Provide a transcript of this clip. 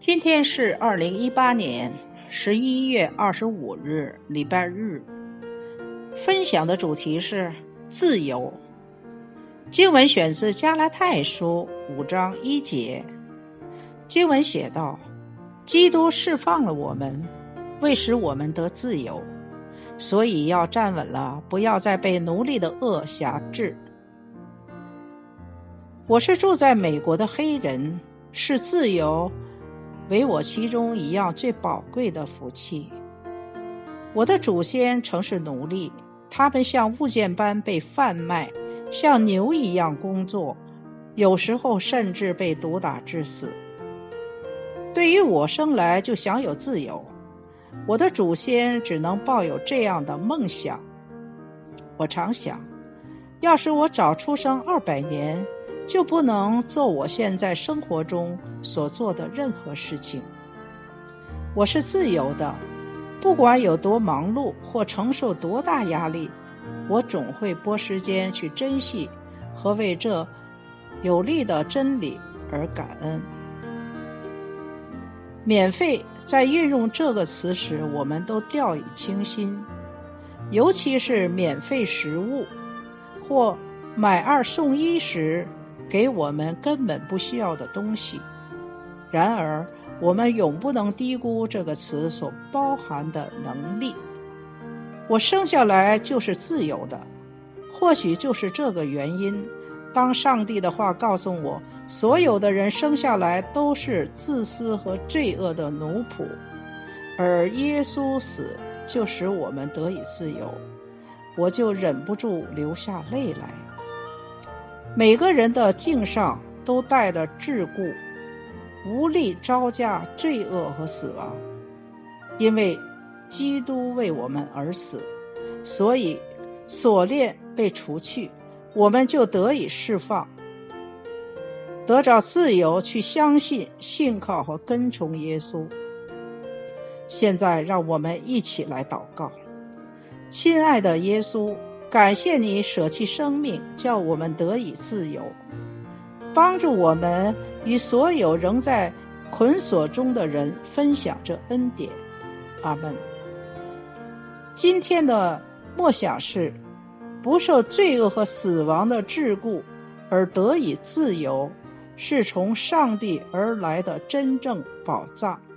今天是2018年11月25日，礼拜日。分享的主题是自由。经文选自加拉太书5章1节。经文写道：基督释放了我们，为使我们得自由，所以要站稳了，不要再被奴隶的恶辖制。我是住在美国的黑人，是自由为我其中一样最宝贵的福气。我的祖先曾是奴隶，他们像物件般被贩卖，像牛一样工作，有时候甚至被毒打致死。对于我生来就享有自由，我的祖先只能抱有这样的梦想。我常想，要是我早出生200年，就不能做我现在生活中所做的任何事情。我是自由的，不管有多忙碌或承受多大压力，我总会拨时间去珍惜和为这有利的真理而感恩。免费在运用这个词时，我们都掉以轻心，尤其是免费食物或买2送1时给我们根本不需要的东西。然而，我们永不能低估这个词所包含的能力。我生下来就是自由的，或许就是这个原因，当上帝的话告诉我，所有的人生下来都是自私和罪恶的奴仆，而耶稣死就使我们得以自由，我就忍不住流下泪来。每个人的颈上都带着桎梏，无力招架罪恶和死亡。因为基督为我们而死，所以锁链被除去，我们就得以释放，得着自由去相信、信靠和跟从耶稣。现在让我们一起来祷告。亲爱的耶稣，感谢你舍弃生命，叫我们得以自由，帮助我们与所有仍在捆锁中的人分享这恩典。阿们。今天的默想是，不受罪恶和死亡的桎梏而得以自由，是从上帝而来的真正宝藏。